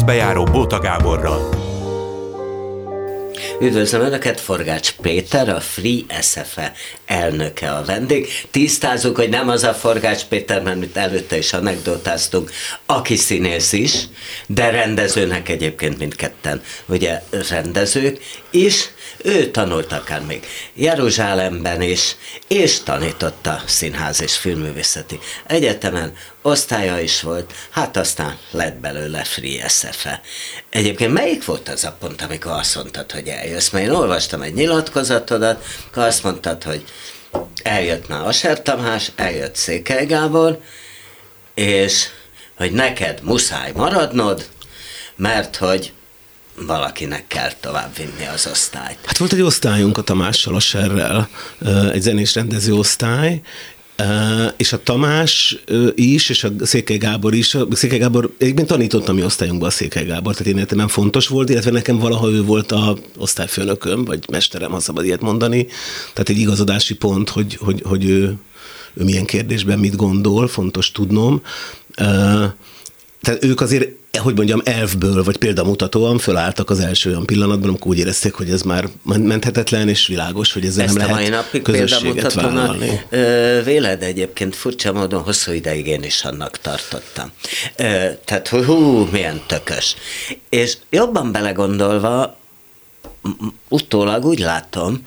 közbejáró Bóta Gáborral. Üdvözlöm Önöket, Forgács Péter, a Free SFE elnöke a vendég. Tisztázzuk, hogy nem az a Forgács Péter, mert mit előtte is anekdotáztunk, aki színész is, de rendezőnek egyébként mindketten, ugye rendezők is. Ő tanult akár még Jeruzsálemben is, és tanította Színház és Filmművészeti Egyetemen, osztálya is volt, hát aztán lett belőle Free SFE. Egyébként melyik volt az a pont, amikor azt mondtad, hogy eljössz? Mert én olvastam egy nyilatkozatodat, akkor azt mondtad, hogy eljött már Aser Tamás, eljött Székely Gábor, és hogy neked muszáj maradnod, mert hogy valakinek kell továbbvinni az osztályt. Hát volt egy osztályunk a Tamással, Aserrel, egy zenés rendező osztály, és a Tamás is, és a Székely Gábor is. A Székely Gábor, egyébként tanítottam mi osztályunkban a Székely Gábor, tehát én életemben fontos volt, illetve nekem valaha ő volt a osztályfőnököm, vagy mesterem, ha szabad ilyet mondani. Tehát egy igazodási pont, hogy ő milyen kérdésben mit gondol, fontos tudnom. Tehát ők azért, hogy mondjam, elfből, vagy példamutatóan fölálltak az első olyan pillanatban, amikor úgy érezték, hogy ez már menthetetlen, és világos, hogy ezzel nem lehet közösséget vállalni. Véled egyébként furcsa módon hosszú ideig én is annak tartottam. Tehát, milyen tökös. És jobban belegondolva, utólag úgy látom,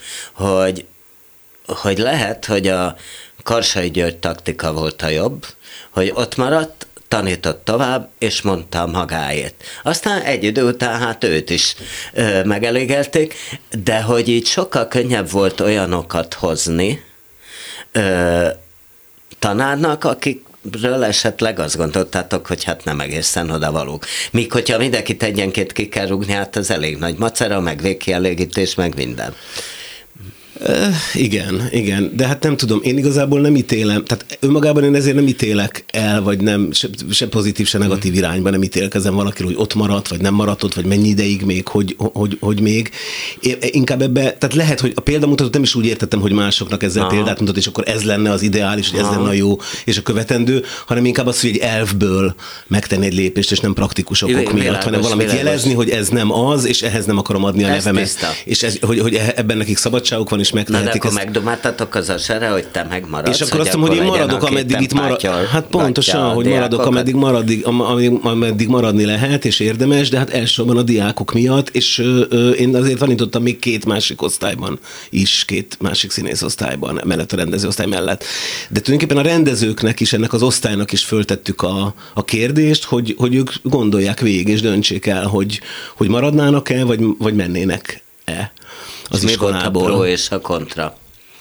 hogy lehet, hogy a Karsai György taktika volt a jobb, hogy ott maradt, tanított tovább, és mondta magáét. Aztán egy idő után hát őt is megelégelték, de hogy így sokkal könnyebb volt olyanokat hozni tanárnak, akikről esetleg azt gondoltátok, hogy hát nem egészen odavalók. Míg hogyha mindenkit egyenként ki kell rúgni, hát az elég nagy macera, meg végkielégítés, meg minden. Igen, de hát nem tudom, én igazából nem ítélem, tehát önmagában én ezért nem ítélek el, vagy nem, se pozitív, se negatív irányban nem ítélkezem valakiről, hogy ott maradt, vagy nem maradt ott, vagy mennyi ideig még, hogy még. Inkább ebbe, tehát lehet, hogy a példamutatót nem is úgy értettem, hogy másoknak ezzel példát mutat, és akkor ez lenne az ideális, hogy ez lenne a jó és a követendő, hanem inkább az, hogy egy elfből megtenni egy lépést, és nem praktikus okok miatt, hanem valamit jelezni, hogy ez nem az, és ehhez nem akarom adni a nevemet. És ez, hogy ebben nekik szabadságuk van, és megtehetik. Na, de akkor megdomáltatok az Aserre, hogy te megmaradsz. És akkor azt mondom, hogy én maradok, ameddig itt marad. Hát pontosan, hogy maradok, ameddig maradni lehet, és érdemes, de hát elsősorban a diákok miatt, és én azért tanítottam még két másik osztályban is, két másik színészosztályban, mellett a rendezőosztály mellett. De tulajdonképpen a rendezőknek is, ennek az osztálynak is föltettük a kérdést, hogy ők gondolják végig, és döntsék el, hogy maradnának-e, vagy mennének-e. Az mi volt a pro és a kontra?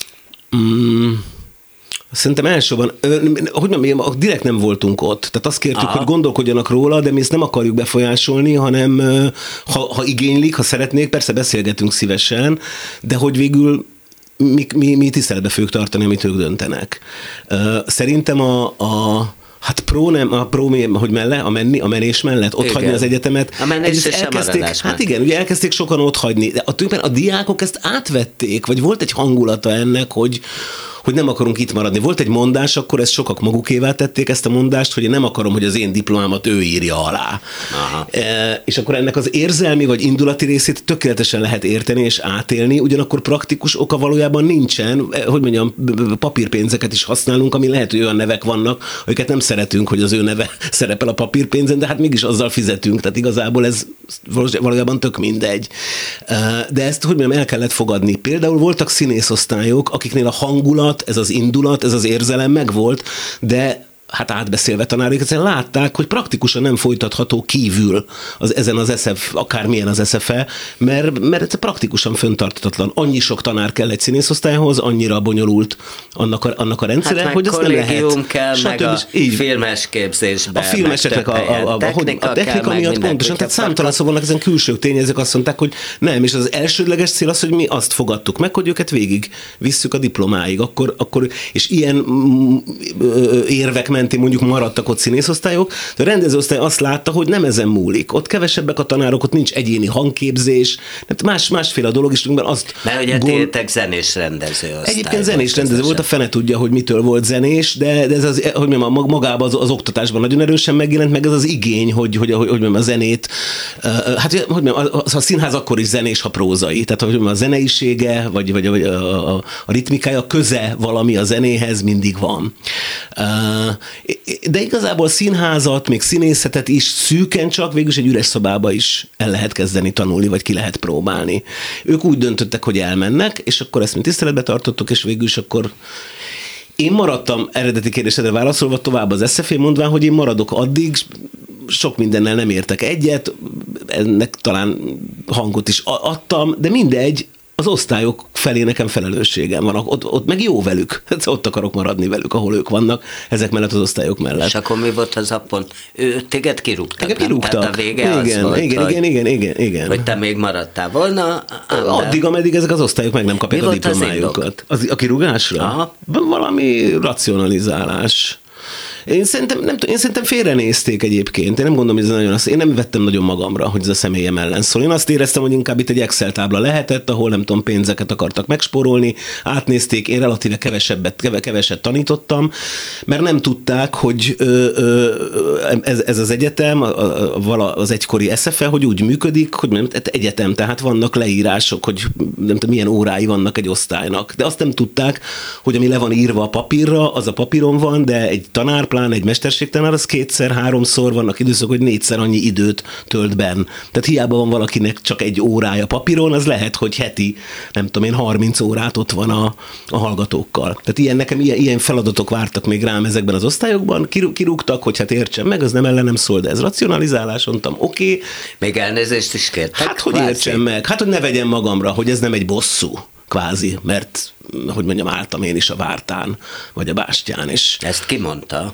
Szerintem elsősorban, hogy mondjam, direkt nem voltunk ott. Tehát azt kértük, hogy gondolkodjanak róla, de mi ezt nem akarjuk befolyásolni, hanem ha igénylik, ha szeretnék, persze beszélgetünk szívesen, de hogy végül mi tiszteletbe fogjuk tartani, amit ők döntenek. Szerintem hát hogy a menés mellett ott hagyni az egyetemet. A menés és a maradás. Hát igen, ugye elkezdték sokan ott hagyni, de a diákok ezt átvették, vagy volt egy hangulata ennek, hogy nem akarunk itt maradni. Volt egy mondás, akkor ezt sokak magukévá tették ezt a mondást, hogy én nem akarom, hogy az én diplomámat ő írja alá. És akkor ennek az érzelmi vagy indulati részét tökéletesen lehet érteni és átélni, ugyanakkor praktikus oka valójában nincsen, hogy mondjam, papírpénzeket is használunk, ami lehet, hogy olyan nevek vannak, amiket nem szeretünk, hogy az ő neve szerepel a papírpénzen, de hát mégis azzal fizetünk, tehát igazából ez valójában tök mindegy. De ezt, hogy mondjam, el kellett fogadni. Például voltak színészosztályok, akiknél a hangulat, ez az indulat, ez az érzelem megvolt, de hát átbeszélve tanárik, egyszerűen látták, hogy praktikusan nem folytatható kívül ezen az SF, akármilyen az SFE, mert ez praktikusan föntartatlan. Annyi sok tanár kell egy színészosztályhoz, annyira bonyolult annak a rendszere, hát hogy azt nem lehet. Kell, meg a filmes képzésben. A filmeseknek a technika miatt pontosan, tehát számtalan szóval vannak ezen külső tényezők, azt mondták, hogy nem, és az elsődleges cél az, hogy mi azt fogadtuk meg, hogy őket végig visszük a diplomáig, akkor és ilyen érvek mentén mondjuk maradtak ott színészosztályok, de a rendezőosztály azt látta, hogy nem ezen múlik. Ott kevesebbek a tanárok, ott nincs egyéni hangképzés, másféle dolog is. Mert ugye téltek zenés rendezőosztály. Egyébként zenés rendező volt, a fene tudja, hogy mitől volt zenés, de ez az, hogy mondjam, magában az oktatásban nagyon erősen megjelent, meg ez az igény, hogy mondjam, a zenét, hát hogy mondjam, a színház akkor is zenés, ha prózai, tehát hogy mondjam, a zeneisége, vagy a ritmikája, köze valami a zenéhez mindig van. De igazából színházat, még színészetet is szűken csak végülis egy üres szobába is el lehet kezdeni tanulni, vagy ki lehet próbálni. Ők úgy döntöttek, hogy elmennek, és akkor ezt mind tiszteletbe tartottuk, és végülis akkor én maradtam, eredeti kérdésedre válaszolva tovább az SZF-én, mondván, hogy én maradok addig, sok mindennel nem értek egyet, ennek talán hangot is adtam, de mindegy, az osztályok felé nekem felelősségem van, ott meg jó velük, ott akarok maradni velük, ahol ők vannak, ezek mellett az osztályok mellett. És akkor mi volt az appon? Téged kirúgtak? Engem kirúgtak. Tehát a vége igen, az volt, igen. Hogy te még maradtál volna? Addig, ameddig ezek az osztályok meg nem kapják a diplomájukat. A kirúgásra? Aha. Valami racionalizálás. Én szerintem félrenézték egyébként. Én nem gondolom, hogy ez nagyon én nem vettem nagyon magamra, hogy ez a személyem ellen szól. Én azt éreztem, hogy inkább itt egy Excel tábla lehetett, ahol nem tudom, pénzeket akartak megspórolni, átnézték, én relatíve keveset tanítottam, mert nem tudták, hogy ez az egyetem, az egykori SZFE, hogy úgy működik, hogy egyetem, tehát vannak leírások, hogy nem tudom, milyen órái vannak egy osztálynak. De azt nem tudták, hogy ami le van írva a papírra, az a papíron van, de egy tanár, pláne egy mesterségtanár, az 2-3-szor vannak időszak, hogy 4-szer annyi időt tölt benn. Tehát hiába van valakinek csak egy órája papíron, az lehet, hogy heti, nem tudom én, 30 órát ott van a hallgatókkal. Tehát nekem ilyen feladatok vártak még rám ezekben az osztályokban, kirúgtak, hogy hát értsem meg, az nem ellenem szól, de ez racionalizálás, mondtam, oké. Még elnézést is kértek? Hát, hogy értsem meg, hát, hogy ne vegyem magamra, hogy ez nem egy bosszú. Kvázi, mert, hogy mondjam, álltam én is a Vártán, vagy a Bástyán is. Ezt ki mondta?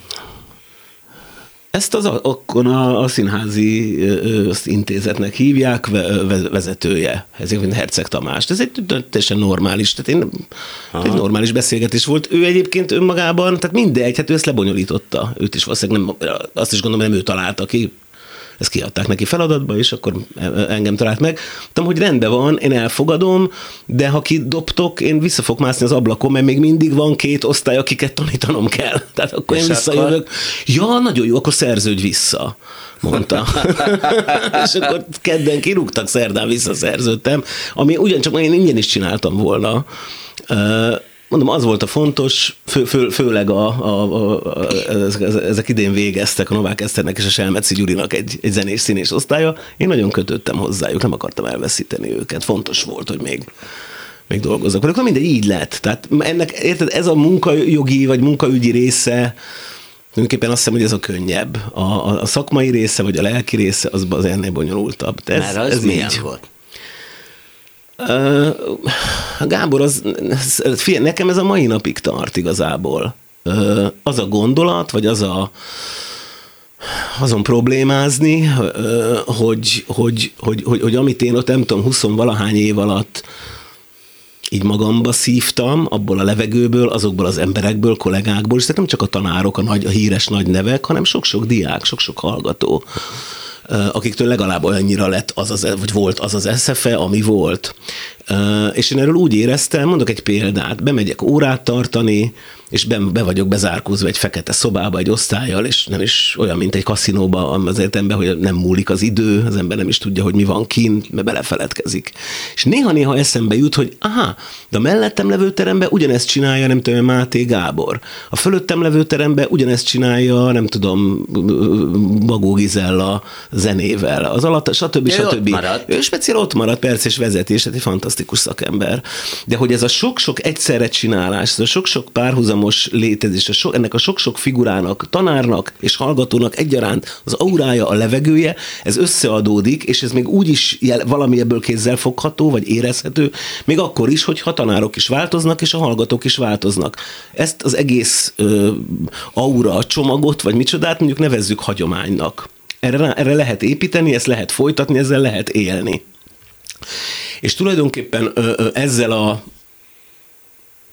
Ezt akkor a színházi intézetnek hívják, vezetője, ezért Herceg Tamás. Ez egy teljesen normális, tehát egy normális beszélgetés volt. Ő egyébként önmagában, tehát mindegy, hát ő ezt lebonyolította. Őt is valószínűleg azt is gondolom, nem ő találta ki. Ezt kiadták neki feladatba, és akkor engem talált meg. Tudom, hogy rendben van, én elfogadom, de ha kidobtok, én vissza fogok mászni az ablakon, mert még mindig van 2 osztály, akiket tanítanom kell. Tehát akkor én visszajövök. Akkor... Ja, nagyon jó, akkor szerződj vissza, mondta. És akkor kedden kirúgtak, szerdán visszaszerződtem, ami ugyancsak én ingyen is csináltam volna. Mondom, az volt a fontos, főleg ezek idén végeztek, a Novák Eszternek és a Selmeci Gyurinak egy zenés színés osztálya. Én nagyon kötöttem hozzájuk, nem akartam elveszíteni őket. Fontos volt, hogy még dolgozzak velük. Na mindegy, így lett. Tehát ennek, érted, ez a munkajogi vagy munkaügyi része, tulajdonképpen azt hiszem, hogy ez a könnyebb. A szakmai része, vagy a lelki része, az ennél bonyolultabb. Mert az milyen volt? Gábor, figyelj, nekem ez a mai napig tart igazából. Az a gondolat, vagy azon problémázni, hogy amit én ott nem tudom, 20-valahány év alatt így magamba szívtam, abból a levegőből, azokból az emberekből, kollégákból, és nem csak a tanárok, a híres nagy nevek, hanem sok-sok diák, sok-sok hallgató, akiktől legalább olyannyira lett vagy volt az az SZFE, ami volt. És én erről úgy éreztem, mondok egy példát, bemegyek órát tartani, és be vagyok bezárkózva egy fekete szobába egy osztállyal, és nem is olyan, mint egy kaszinóba, az értelemben, hogy nem múlik az idő, az ember nem is tudja, hogy mi van kint, mert belefeledkezik. És néha-néha eszembe jut, hogy de a mellettem levő teremben ugyanezt csinálja, nem tudom, Máté Gábor. A fölöttem levő teremben ugyanezt csinálja, nem tudom, Bagó Gizella zenével, az alatt, stb. Ő speciál ott maradt, perc és vezetés, tehát egy fantasztikus szakember. De hogy ez a sok-sok egyszerre csinálás, ez a sok-sok párhuzamos létezés, ennek a sok-sok figurának, tanárnak és hallgatónak egyaránt az aurája, a levegője, ez összeadódik, és ez még úgy is valami ebből kézzel fogható, vagy érezhető, még akkor is, hogyha tanárok is változnak, és a hallgatók is változnak. Ezt az egész aura csomagot, vagy micsodát mondjuk nevezzük hagyománynak. Erre lehet építeni, ezt lehet folytatni, ezzel lehet élni. És tulajdonképpen ezzel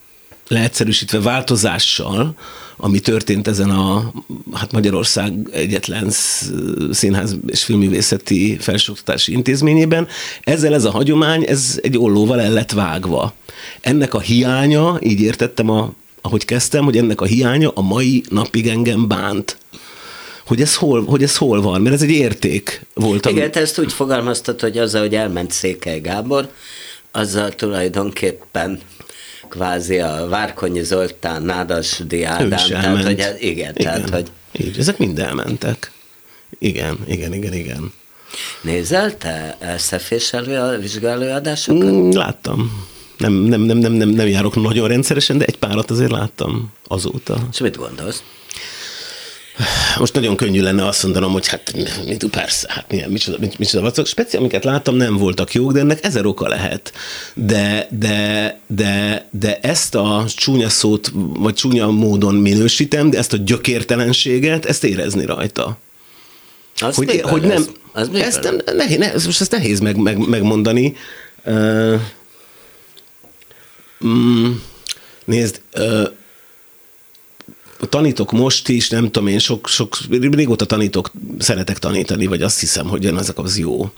leegyszerűsítve változással, ami történt ezen a Magyarország egyetlen színház és filmművészeti felsőoktatási intézményében, ezzel ez a hagyomány, ez egy ollóval el lett vágva. Ennek a hiánya, így értettem, ahogy kezdtem, hogy ennek a hiánya a mai napig engem bánt. Hogy ez hol van, mert ez egy érték volt. Igen, te ezt úgy fogalmaztad, hogy azzal, hogy elment Székely Gábor, azzal tulajdonképpen kvázi a Várkonyi Zoltán, Nádasdy Ádám, tehát, hogy igen. Tehát, hogy... Így, ezek mind elmentek. Igen. Nézel te SF-és vizsgálóadásokat? Láttam. Nem járok nagyon rendszeresen, de egy párat azért láttam azóta. És mit gondolsz? Most nagyon könnyű lenne azt mondanom, hogy persze, micsoda vacak. Speciál, amiket láttam, nem voltak jók, de ennek 1000 oka lehet. De ezt a csúnya szót, vagy csúnya módon minősítem, de ezt a gyökértelenséget, ezt érezni rajta. Hogy nem, ezt nehéz megmondani. Nézd, tanítok most is, nem tudom én, régóta tanítok, szeretek tanítani, vagy azt hiszem, hogy ezek az jó.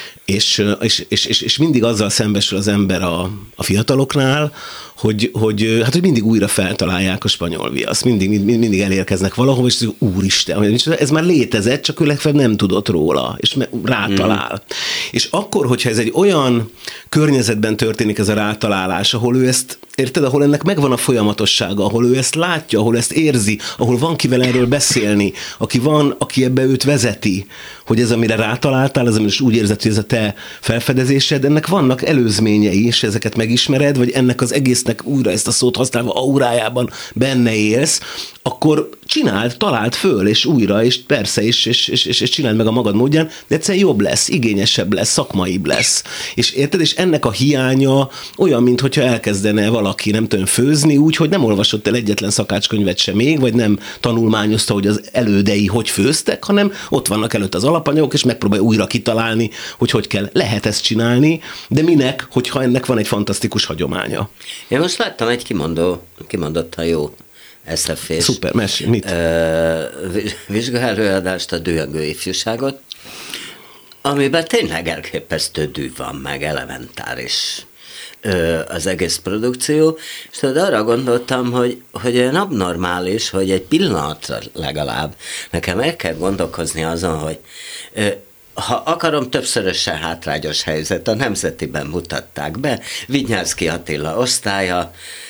És mindig azzal szembesül az ember a fiataloknál, hogy mindig újra feltalálják a spanyol viaszt. Mindig elérkeznek valahova, és úristen, ez már létezett, csak ő legfeljebb nem tudott róla, és rátalál. És akkor, hogyha ez egy olyan környezetben történik ez a rátalálás, ahol ő ezt, érted, ahol ennek megvan a folyamatossága, ahol ő ezt látja, ahol ezt érzi, ahol van kivel erről beszélni, aki ebbe őt vezeti, hogy ez, amire rátaláltál, az, amire úgy érzed, hogy ez a te felfedezésed, ennek vannak előzményei, és ezeket megismered, vagy ennek az egésznek újra ezt a szót használva aurájában benne élsz, akkor találd föl, és újra, és persze, és csináld meg a magad módján, de egyszerűen jobb lesz, igényesebb lesz, szakmaibb lesz. És érted, és ennek a hiánya olyan, mintha elkezdene valaki, nem tudom, főzni úgy, hogy nem olvasott el egyetlen szakácskönyvet sem még, vagy nem tanulmányozta, hogy az elődei hogy főztek, hanem ott vannak előtt az alapanyagok, és megpróbálja újra kitalálni, hogy kell. Lehet ezt csinálni, de minek, hogyha ennek van egy fantasztikus hagyománya. Én most láttam egy kimondottan jó SF-és. Szuper, mesélj, mit? Vizsgálóadást, a Dühöngő ifjúságot, amiben tényleg elképesztő dű van, meg elementáris az egész produkció, és tudod, arra gondoltam, hogy olyan abnormális, hogy egy pillanatra legalább nekem el kell gondolkozni azon, hogy ha akarom, többszörösen hátrányos helyzet, a Nemzetiben mutatták be, Vinyánszky Attila osztálya,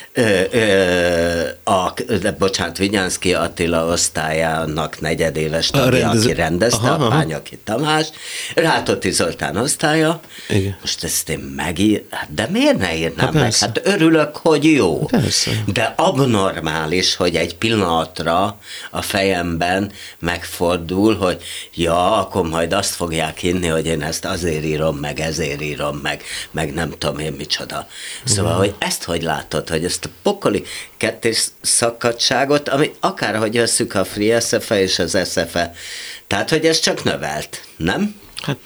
Vinyánszky Attila osztályának negyedéves tagja, aki rendezte, a Pányaki Tamás, Rátóti Zoltán osztálya. Igen. Most ezt én de miért ne írnám meg? Hát örülök, hogy jó. Persze. De abnormális, hogy egy pillanatra a fejemben megfordul, hogy akkor majd azt fogják hinni, hogy én ezt azért írom meg, ezért írom meg nem tudom én micsoda. Szóval, hogy ezt hogy látod, hogy ezt a pokoli kettés szakadtságot, ami akárhogy veszük a Free SF-e és az SF-e, tehát, hogy ez csak növelt, nem? Hát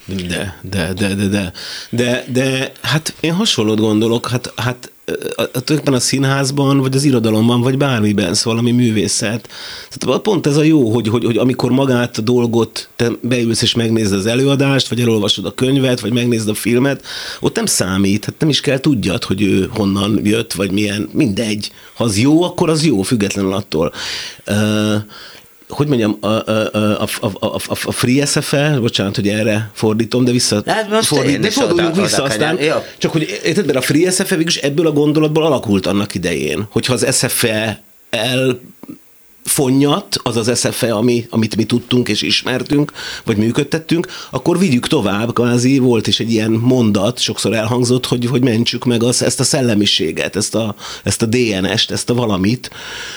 de hát én hasonlót gondolok, hát tulajdonképpen a színházban, vagy az irodalomban, vagy bármiben, szóval valami művészet. Tehát pont ez a jó, hogy amikor magát a dolgot, te beülsz és megnézed az előadást, vagy elolvasod a könyvet, vagy megnézed a filmet, ott nem számít, hát nem is kell tudjad, hogy ő honnan jött, vagy milyen, mindegy. Ha az jó, akkor az jó, függetlenül attól. Hogy mondjam, a Free SF-e, bocsánat, hogy erre fordítom, de forduljunk vissza aztán. Csak hogy érted, mert a Free SF-e végülis ebből a gondolatból alakult annak idején, hogyha az SF-e elfonnyat, az az SF-e, amit mi tudtunk és ismertünk, vagy működtettünk, akkor vigyük tovább, kvázi volt is egy ilyen mondat, sokszor elhangzott, hogy mentsük meg ezt a szellemiséget, ezt a DNS-t, ezt a valamit.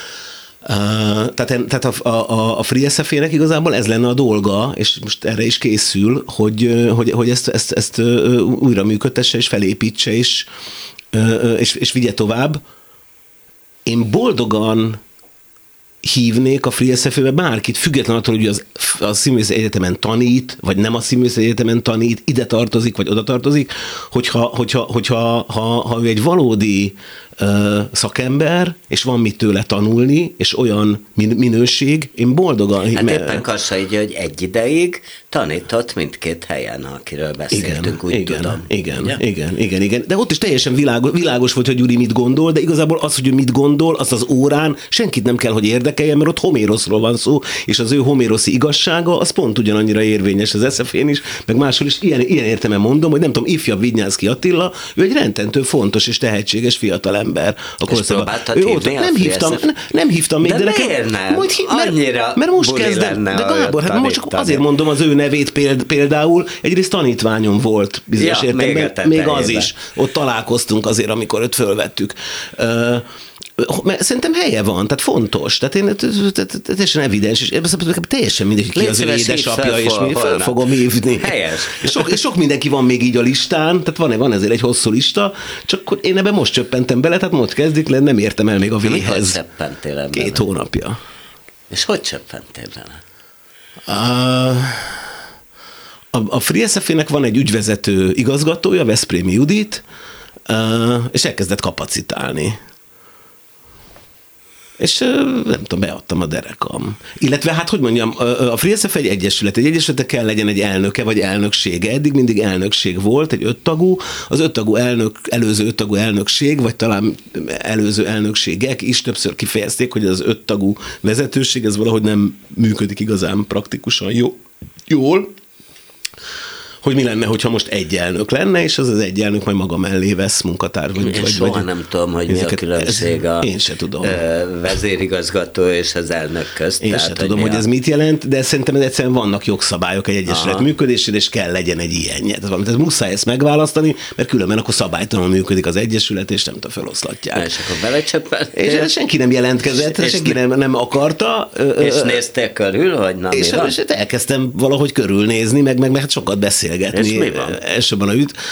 Tehát a Free SF-ének igazából ez lenne a dolga, és most erre is készül, hogy ezt újra működtesse, és felépítse, és vigye tovább. Én boldogan hívnék a Free SF-be bárkit, függetlenül attól, hogy a Színművészeti Egyetemen tanít, vagy nem a Színművészeti Egyetemen tanít, ide tartozik, vagy oda tartozik, hogyha ő egy valódi szakember, és van mit tőle tanulni, és olyan minőség, én boldogan... Hát éppen Kassa így, hogy egy ideig tanított mindkét helyen, akiről beszéltünk, úgy tudom. Igen. De ott is teljesen világos volt, hogy Gyuri mit gondol, de igazából az, hogy ő mit gondol, az az órán senkit nem kell, hogy érdekeljen, mert ott Homéroszról van szó, és az ő homéroszi igazsága, az pont ugyanannyira érvényes az SF-én is, meg máshol is. Ilyen értelemben mondom, hogy nem tudom, ifjabb Vignyánszky Attila, ő egy rendkentő fontos és tehetséges fiatalember. Nem hívtam még, de miért nem? Mert most kezdem. De Gábor, hát most csak azért mondom az ő nevét például, egyrészt tanítványom volt bizonyos értelemben, még az is. Ott találkoztunk azért, amikor őt fölvettük. Mert szerintem helye van, tehát fontos, tehát én teljesen evidens, és teljesen mindegy, ki az ő édesapja, és mi fel fogom hívni. Helyes. És sok mindenki van még így a listán, tehát van ezért egy hosszú lista, csak én ebben most csöppentem bele, tehát most kezdik le, nem értem el még a véghez. Mikor csöppentél ebben? 2 hónapja. És hogy csöppentél bele? A Free SF-nek van egy ügyvezető igazgatója, Veszprémi Judit, és elkezdett kapacitálni. És nem tudom, beadtam a derekam. Illetve hát, hogy mondjam, a Free SF egy egyesület. Egy egyesületnek kell legyen egy elnöke, vagy elnöksége. Eddig mindig elnökség volt, egy 5 tagú. Az 5 tagú előző 5 tagú elnökség, vagy talán előző elnökségek is többször kifejezték, hogy az 5 tagú vezetőség, ez valahogy nem működik igazán praktikusan jól. Hogy mi lenne, hogyha most egy elnök lenne, és az egy elnök majd maga mellé vesz munkatárs. Soha nem tudom, hogy mi a különbség a én se tudom. Vezérigazgató és az elnök közt. Én se tudom, hogy ez mit jelent, de szerintem egyszerűen vannak jogszabályok egy egyesület működésére, és kell legyen egy ilyenje. Tehát muszáj ezt megválasztani, mert különben akkor szabálytalanul működik az egyesület, és nem tudom, feloszlatják. És akkor belecsöppent. És senki nem jelentkezett, senki nem akarta. És néztél körül, hogy na és elkezdtem valahogy körülnézni, meg hát sokat beszélgetni. És mi van? Elsőben a üt.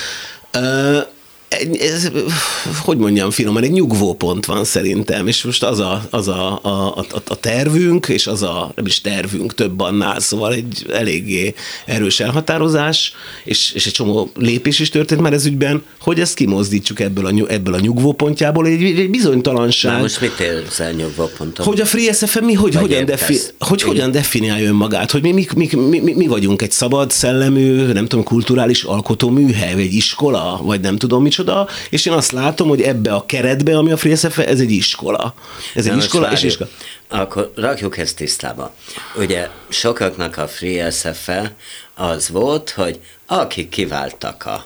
Ez, hogy mondjam finoman, egy nyugvópont van szerintem, és most az a tervünk, és nem is tervünk több annál, szóval egy eléggé erős elhatározás, és egy csomó lépés is történt már ez ügyben, hogy ezt kimozdítsuk ebből a nyugvópontjából, egy bizonytalanság. Na most mit érzel nyugvóponton? Hogy a Free SF-en hogyan definiálja önmagát, hogy mi vagyunk egy szabad szellemű, nem tudom, kulturális alkotóműhely, vagy egy iskola, vagy nem tudom micsoda, és én azt látom, hogy ebbe a keretbe, ami a Free SF, ez egy iskola. Ez egy iskola és iskola. Akkor rakjuk ezt tisztába. Ugye sokaknak a Free SF az volt, hogy akik kiváltak a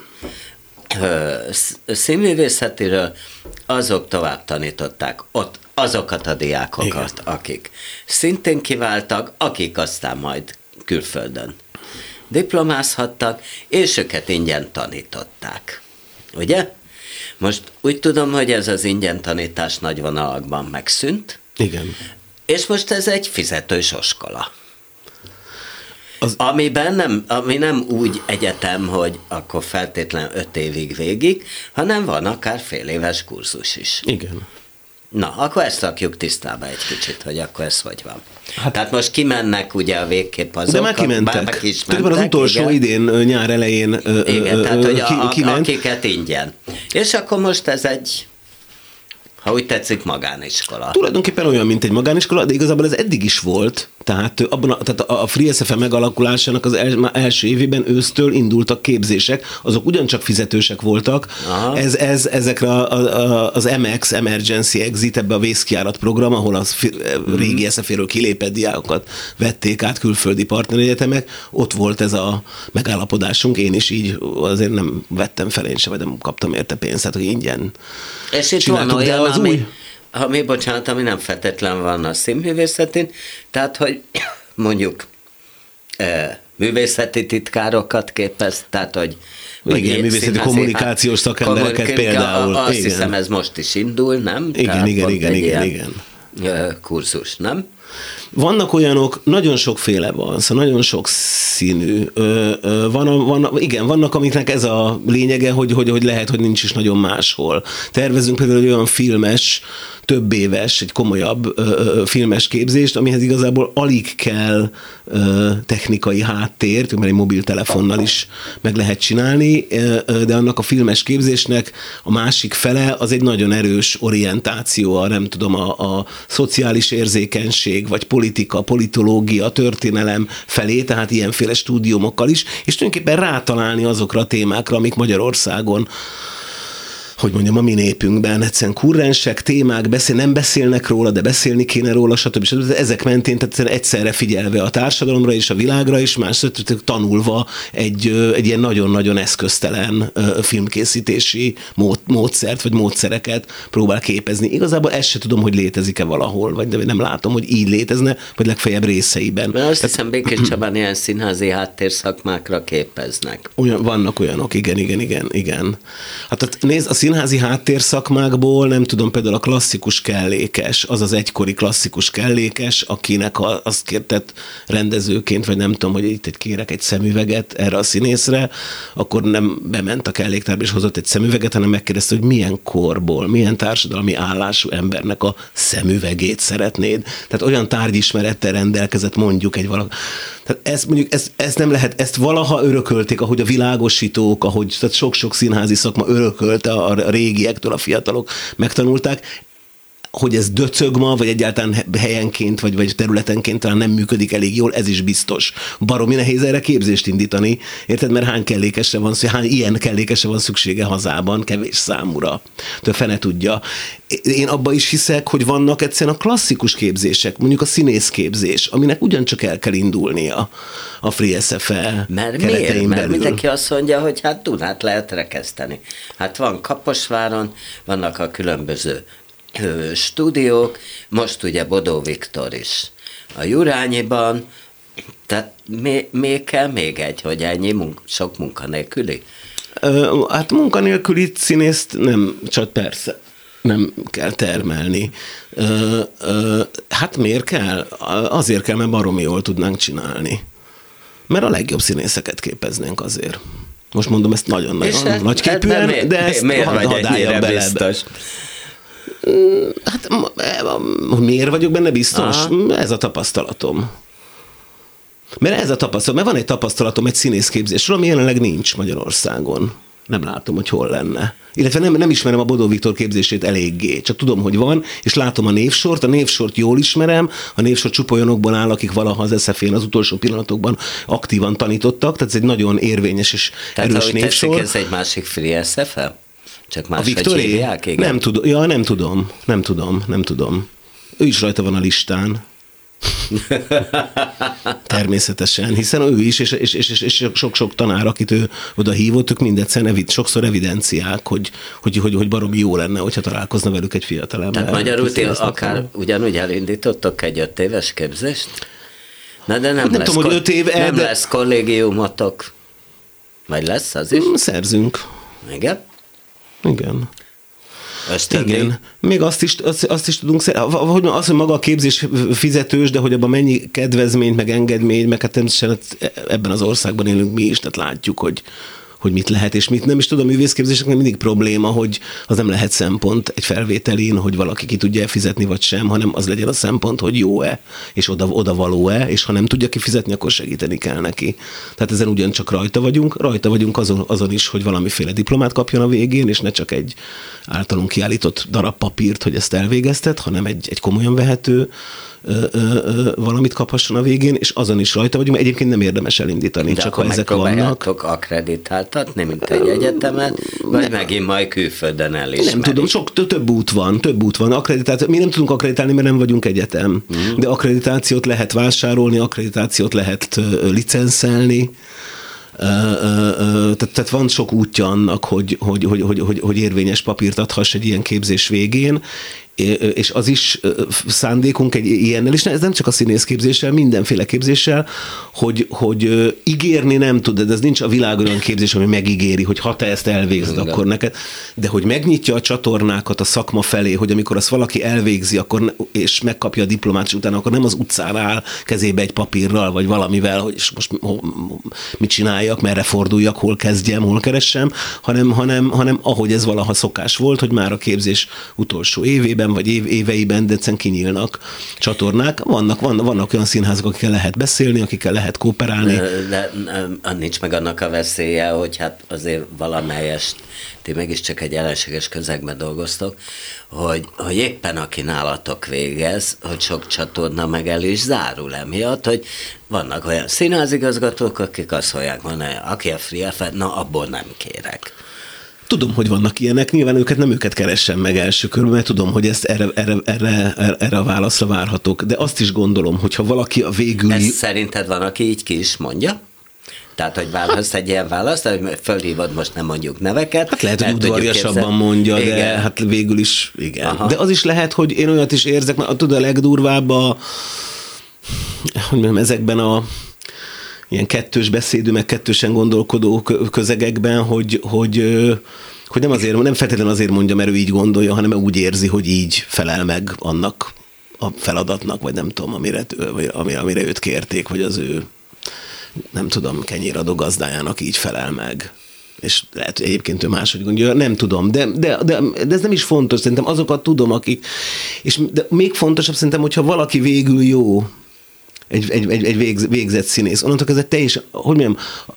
színművészetiről, azok tovább tanították ott azokat a diákokat, igen, akik szintén kiváltak, akik aztán majd külföldön diplomázhattak, és őket ingyen tanították. Ugye? Most úgy tudom, hogy ez az ingyen tanítás nagy vonalakban megszűnt. Igen. És most ez egy fizetős iskola. Ami nem úgy egyetem, hogy akkor feltétlen 5 évig végig, hanem van akár fél éves kurzus is. Igen. Na, akkor ezt rakjuk tisztába egy kicsit, hogy akkor ez hogy van. Hát, tehát most kimennek ugye a végképp azok, de már kimentek. Az utolsó idén, nyár elején igen, tehát hogy kiment. Akiket ingyen. És akkor most ez egy, ha úgy tetszik, magániskola. Tulajdonképpen olyan, mint egy magániskola, de igazából ez eddig is volt. Tehát a Free SF megalakulásának az első évében ősztől indultak képzések, azok ugyancsak fizetősek voltak. Ezekre az MX, Emergency Exit, ebbe a vészkijárat program, ahol az régi SF-ről kilépett diákokat vették át külföldi partneregyetemek, ott volt ez a megállapodásunk, én is így azért nem vettem fel én sem, vagy nem kaptam érte pénzt, tehát hogy ingyen. És itt van olyan, ami nem feltétlen van a színművészetén, tehát, hogy mondjuk művészeti titkárokat képez, tehát, hogy igen, művészeti kommunikációs szakembereket például. Azt hiszem, ez most is indul, nem? Igen. Kurzus, nem? Vannak olyanok, nagyon sokféle van, szóval nagyon sok színű. Vannak, amiknek ez a lényege, hogy lehet, hogy nincs is nagyon máshol. Tervezünk például egy olyan filmes, több éves, egy komolyabb filmes képzést, amihez igazából alig kell technikai háttér, mert egy mobiltelefonnal is meg lehet csinálni, de annak a filmes képzésnek a másik fele az egy nagyon erős orientáció, a szociális érzékenység, vagy politika, politológia, történelem felé, tehát ilyenféle stúdiumokkal is, és tulajdonképpen rátalálni azokra a témákra, amik Magyarországon, hogy mondjam, a mi népünkben egyszerűen kurrensek, témák, nem beszélnek róla, de beszélni kéne róla, stb. Ezek mentén tehát egyszerre figyelve a társadalomra és a világra, és másrészt tanulva egy ilyen nagyon-nagyon eszköztelen filmkészítési módszert, vagy módszereket próbál képezni. Igazából ezt se tudom, hogy létezik-e valahol, vagy nem látom, hogy így létezne, vagy legfeljebb részeiben. Mert azt hiszem, Békés Csabán ilyen színházi háttérszakmákra képeznek. Vannak olyanok, igen. Hát nézd, a színházi háttérszakmákból nem tudom, például a klasszikus kellékes, az az egykori klasszikus kellékes, akinek azt kértett rendezőként, vagy nem tudom, hogy itt kérek egy szemüveget erre a színészre, akkor nem bement a kelléktárba és hozott egy szemüveget, hanem megkérdezte, hogy milyen korból, milyen társadalmi állású embernek a szemüvegét szeretnéd. Tehát olyan tárgyismerettel rendelkezett mondjuk egy valaki. Tehát ezt nem lehet, ezt valaha örökölték, ahogy a világosítók, tehát sok-sok színházi szakma örökölte a régiektől, a fiatalok megtanulták, hogy ez döcög ma, vagy egyáltalán helyenként, vagy területenként talán nem működik elég jól, ez is biztos. Baromi nehéz erre képzést indítani, érted? Mert hány ilyen kellékesre van szüksége hazában, kevés számúra. De fene tudja. Én abba is hiszek, hogy vannak egyszerűen a klasszikus képzések, mondjuk a színészképzés, aminek ugyancsak el kell indulnia a Free SFE keretein belül. Mert mindenki azt mondja, hogy hát Dunát lehet rekeszteni. Hát van Kaposváron, vannak a különböző stúdiók, most ugye Bodó Viktor is a Jurányiban, tehát még kell még egy, hogy ennyi sok munkanélküli? Hát munkanélküli színészt nem, csak persze nem kell termelni. Hát miért kell? Azért kell, mert baromi jól tudnánk csinálni. Mert a legjobb színészeket képeznénk azért. Most mondom ezt nagyon-nagyon nagyképűen, de ezt hadd álljam bele. Biztos. Hát miért vagyok benne biztos? Ez a tapasztalatom. Mert van egy tapasztalatom egy színészképzésről, ami jelenleg nincs Magyarországon. Nem látom, hogy hol lenne. Illetve nem ismerem a Bodó Viktor képzését eléggé. Csak tudom, hogy van, és látom a névsort jól ismerem, a névsor csupa olyanokból áll, akik valaha az SZF-én az utolsó pillanatokban aktívan tanítottak, tehát ez egy nagyon érvényes és erős névsor. Tehát ez egy másik Free SFE? Csak a Viktoré? Nem tudom. Ő is rajta van a listán. Természetesen, hiszen ő is, és sok-sok tanár, akit ő oda hívott, ők mindegyszer sokszor evidenciák, hogy baromi jó lenne, hogyha találkozna velük egy fiatalember. Tehát magyarul akár ugyanúgy elindítottok egy 5 éves képzést? Na de nem lesz kollégiumotok. Vagy lesz az is? Szerzünk. Igen? Igen. Még azt is tudunk, hogy maga a képzés fizetős, de hogy abban mennyi kedvezményt, meg engedményt, meg hát természetesen ebben az országban élünk mi is, tehát látjuk, hogy mit lehet és mit nem. És tudom, a művészképzéseknek mindig probléma, hogy az nem lehet szempont egy felvételin, hogy valaki ki tudja fizetni vagy sem, hanem az legyen a szempont, hogy jó-e, és oda való-e, és ha nem tudja kifizetni, akkor segíteni kell neki. Tehát ezen ugyancsak rajta vagyunk azon is, hogy valamiféle diplomát kapjon a végén, és ne csak egy általunk kiállított darab papírt, hogy ezt elvégeztet, hanem egy komolyan vehető valamit kaphasson a végén, és azon is rajta vagyunk, mert egyébként nem érdemes elindítani, de csak ha ezek vannak. Akreditáltatni, mint egy egyetemet, vagy megint majd külföldön elismerik? Nem tudom, több út van. Mi nem tudunk akreditálni, mert nem vagyunk egyetem, de akkreditációt lehet vásárolni, akkreditációt lehet licenszelni, tehát van sok útja annak, hogy érvényes papírt adhass egy ilyen képzés végén, és az is szándékunk egy ilyennel, és ez nem csak a színészképzéssel, mindenféle képzéssel, hogy ígérni nem tud, de ez nincs a világon olyan képzés, ami megígéri, hogy ha te ezt elvégzed, akkor neked, de hogy megnyitja a csatornákat a szakma felé, hogy amikor azt valaki elvégzi, akkor, és megkapja a diplomát, és utána akkor nem az utcán áll kezébe egy papírral, vagy valamivel, hogy most mit csináljak, merre forduljak, hol kezdjem, hol keressem, hanem ahogy ez valaha szokás volt, hogy már a képzés utolsó évében, vagy éveiben, de egyszerűen kinyílnak csatornák. Vannak olyan színházak, akikkel lehet beszélni, akikkel lehet kooperálni. De nincs meg annak a veszélye, hogy hát azért valamelyest ti mégiscsak egy ellenséges közegben dolgoztok, hogy éppen aki nálatok végez, hogy sok csatorna meg el is zárul emiatt, hogy vannak olyan színházigazgatók, akik azt mondják, aki a Free FM, na abból nem kérek. Tudom, hogy vannak ilyenek, nyilván nem őket keressem meg első körben, mert tudom, hogy ezt erre a válaszra várhatok. De azt is gondolom, hogyha valaki a végül... Ez szerinted van, aki így ki is mondja? Tehát, hogy válasz egy ilyen választ, hogy fölhívod, most nem mondjuk neveket. Hát lehet, hogy udvariasabban mondja, igen. De hát végül is igen. Aha. De az is lehet, hogy én olyat is érzek, mert tudod, a legdurvább ezekben a ilyen kettős beszédű, meg kettősen gondolkodó közegekben, hogy nem feltétlenül azért mondja, mert ő így gondolja, hanem úgy érzi, hogy így felel meg annak a feladatnak, vagy nem tudom, amire őt kérték, vagy az ő, nem tudom, kenyéradó gazdájának így felel meg. És lehet, hogy egyébként ő máshogy gondolja, nem tudom, de ez nem is fontos, szerintem azokat tudom, akik, de még fontosabb szerintem, hogyha valaki végül jó, egy végzett színész. Onnantól kezdve teljesen, hogy mondjam,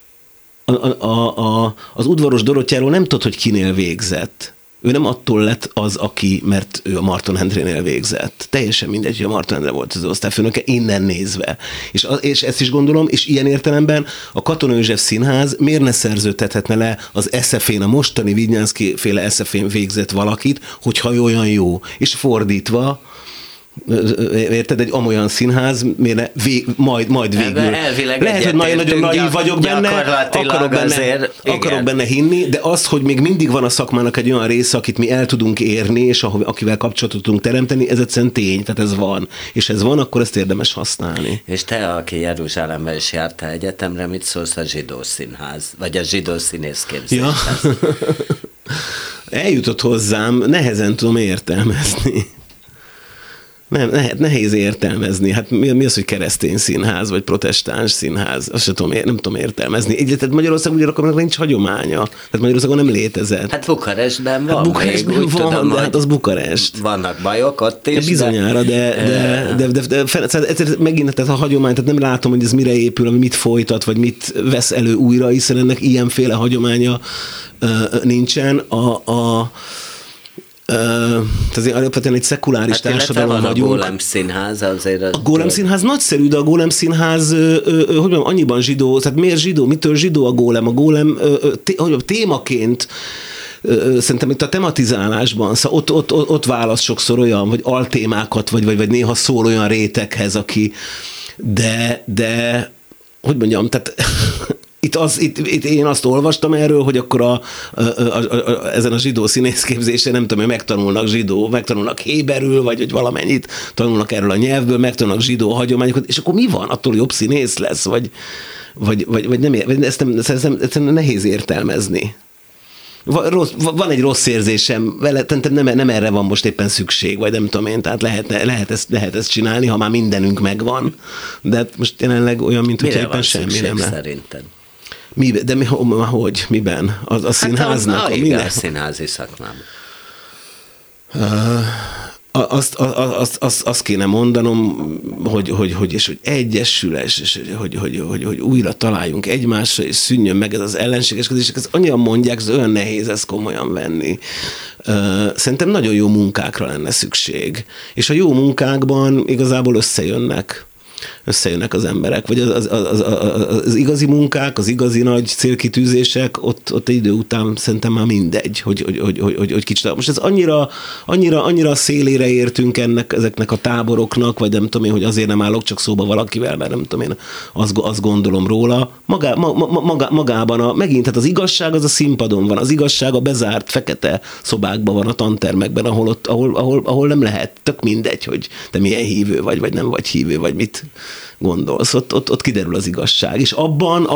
az udvaros Dorottyáról nem tudod, hogy kinél végzett. Ő nem attól lett az, aki, mert ő a Marton Endrénél végzett. Teljesen mindegy, hogy a Marton Endre volt az osztályfőnöke, innen nézve. És ezt is gondolom, és ilyen értelemben a Katona József Színház miért ne szerződtethetne le az SZF-én, a mostani Vignyánszky féle SZF-én végzett valakit, hogyha ő olyan jó. És fordítva, érted, egy amolyan színház, majd végül. Lehet, hogy nagyon naív vagyok benne, akarok benne hinni, de az, hogy még mindig van a szakmának egy olyan része, akit mi el tudunk érni, és akivel kapcsolatot tudunk teremteni, ez egyszerűen tény, tehát ez van. És ez van, akkor ezt érdemes használni. És te, aki Jeruzsálemben is jártál egyetemre, mit szólsz a zsidó színház, vagy a zsidó színészképzéshez? Ja. Eljutott hozzám, nehezen tudom értelmezni. Nehéz értelmezni. Hát mi az, hogy keresztény színház, vagy protestáns színház? Azt sem nem tudom értelmezni. Tehát Magyarországon ugyanakkor nincs hagyománya. Tehát Magyarországon nem létezett. Hát Bukarestben van. Bukarestben még, van, tudom, de hát az Bukarest. Vannak bajok ott is. Bizonyára, de megint tehát a hagyomány, tehát nem látom, hogy ez mire épül, ami mit folytat, vagy mit vesz elő újra, hiszen ennek ilyenféle hagyománya nincsen. Tehát alapvetően egy szekuláris társadalom vagyunk. A Gólem Színház azért... A Gólem Színház nagyszerű, de a Gólem Színház, hogy mondjam, annyiban zsidó, tehát miért zsidó, mitől zsidó a Gólem? A Gólem témaként, szerintem itt a tematizálásban, szóval ott válasz sokszor olyan, vagy altémákat, vagy néha szól olyan réteghez, aki, de hogy mondjam, tehát... Itt én azt olvastam erről, hogy akkor ezen a zsidó színészképzésen, nem tudom, hogy megtanulnak héberül, vagy hogy valamennyit tanulnak erről a nyelvből, megtanulnak zsidó hagyományokat, és akkor mi van? Attól jobb színész lesz? Vagy nem, ezt nehéz értelmezni. Van egy rossz érzésem vele, nem erre van most éppen szükség, vagy nem tudom én, tehát lehet ezt csinálni, ha már mindenünk megvan, de most jelenleg olyan, mint hogy éppen semmi nem lehet. Szerinted? Hogy? Miben? A színháznak? A színházi szakmában. Azt kéne mondanom, hogy egyesülés, és hogy újra találjunk egymásra, és szűnjön meg ez az ellenségeskedés. Ezt annyian mondják, ez olyan nehéz ezt komolyan venni. Szerintem nagyon jó munkákra lenne szükség. És a jó munkákban igazából összejönnek összejönnek az emberek, vagy az igazi munkák, az igazi nagy célkitűzések, ott egy idő után szerintem már mindegy, hogy kicsit. Most ez annyira a szélére értünk ezeknek a táboroknak, vagy nem tudom én, hogy azért nem állok csak szóba valakivel, mert nem tudom én, azt gondolom róla. Magában megint, tehát az igazság az a színpadon van, az igazság a bezárt fekete szobákban van, a tantermekben, ahol nem lehet, tök mindegy, hogy te milyen hívő vagy nem vagy hívő, vagy mit gondolsz, ott kiderül az igazság. És abban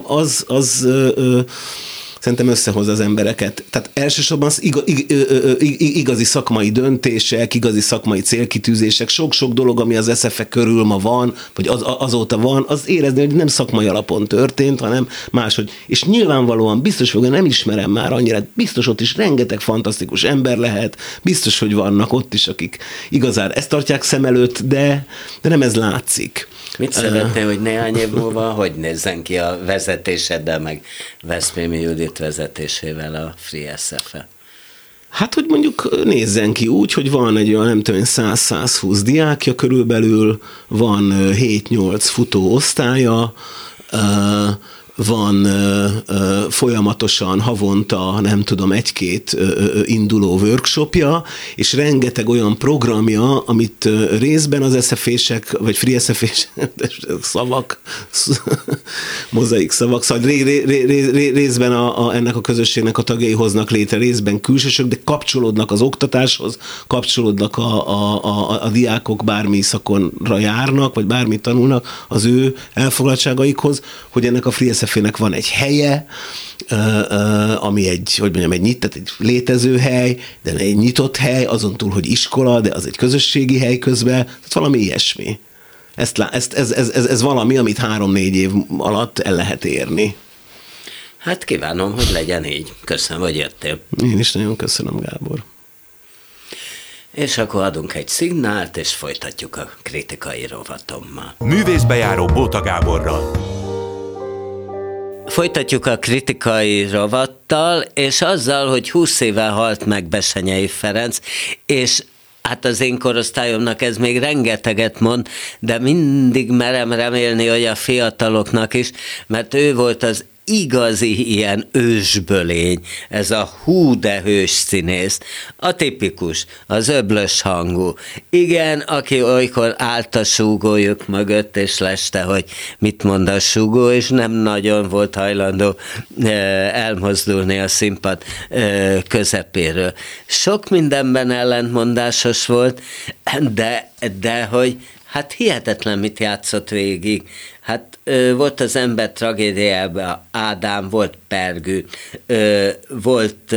szerintem összehozza az embereket. Tehát elsősorban az igazi szakmai döntések, igazi szakmai célkitűzések, sok-sok dolog, ami az SZFE körül ma van, vagy azóta van, az érezni, hogy nem szakmai alapon történt, hanem máshogy. És nyilvánvalóan biztos, hogy nem ismerem már annyira, biztos ott is rengeteg fantasztikus ember lehet, biztos, hogy vannak ott is, akik igazán ezt tartják szem előtt, de nem ez látszik. Mit szeretnél, hogy néhány év múlva hogy nézzen ki a vezetéseddel, meg Veszprémi Judit vezetésével a Free SFE? Hát, hogy mondjuk nézzen ki úgy, hogy van egy olyan, nem tudom, 100-120 diákja körülbelül, van 7-8 futó osztálya, van folyamatosan havonta, nem tudom, 1-2 induló workshopja, és rengeteg olyan programja, amit részben az SZF-sek, vagy Free SZF-sek, szavak, mozaik szavak, szóval részben ennek a közösségnek a tagjai hoznak létre, részben külsősök, de kapcsolódnak az oktatáshoz, kapcsolódnak a diákok, bármi szakonra járnak, vagy bármit tanulnak az ő elfoglaltságaikhoz, hogy ennek a Free SZF-nek van egy helye, ami egy létező hely, de egy nyitott hely, azon túl, hogy iskola, de az egy közösségi hely közben, tehát valami ilyesmi. Ez valami, amit 3-4 év alatt el lehet érni. Hát kívánom, hogy legyen így. Köszönöm, hogy jöttél. Én is nagyon köszönöm, Gábor. És akkor adunk egy szignált, és folytatjuk a kritikai rovatommal. Művészbejáró Bóta Gáborral. Folytatjuk a kritikai rovattal, és azzal, hogy 20 éve halt meg Bessenyei Ferenc, és hát az én korosztályomnak ez még rengeteget mond, de mindig merem remélni, hogy a fiataloknak is, mert ő volt az igazi ilyen ősbölény, ez a hú de hős színész, a tipikus, az öblös hangú. Igen, aki olykor állt a súgójuk mögött, és leste, hogy mit mond a súgó, és nem nagyon volt hajlandó elmozdulni a színpad közepéről. Sok mindenben ellentmondásos volt, de hogy hát hihetetlen, mit játszott végig. Hát volt az ember tragédiában Ádám, volt Pergő, volt